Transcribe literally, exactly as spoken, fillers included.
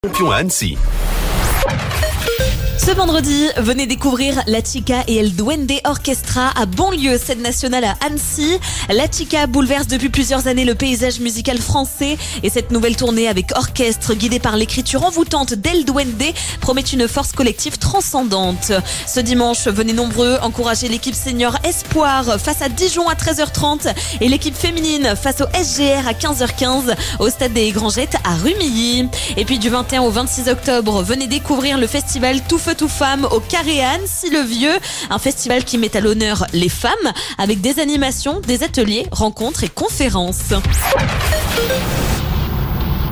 Champion à Annecy. Ce vendredi, venez découvrir La Chica et El Duende Orchestra à Bonlieu, scène nationale à Annecy. La Chica bouleverse depuis plusieurs années le paysage musical français et cette nouvelle tournée avec orchestre guidée par l'écriture envoûtante d'El Duende promet une force collective transcendante. Ce dimanche, venez nombreux encourager l'équipe senior Espoir face à Dijon à treize heures trente et l'équipe féminine face au S G R à quinze heures quinze au stade des Grangettes à Rumilly. Et puis du vingt et un au vingt-six octobre, venez découvrir le festival Tout Feu Tout Femmes au Carré à Annecy-le-Vieux, un festival qui met à l'honneur les femmes avec des animations, des ateliers, rencontres et conférences.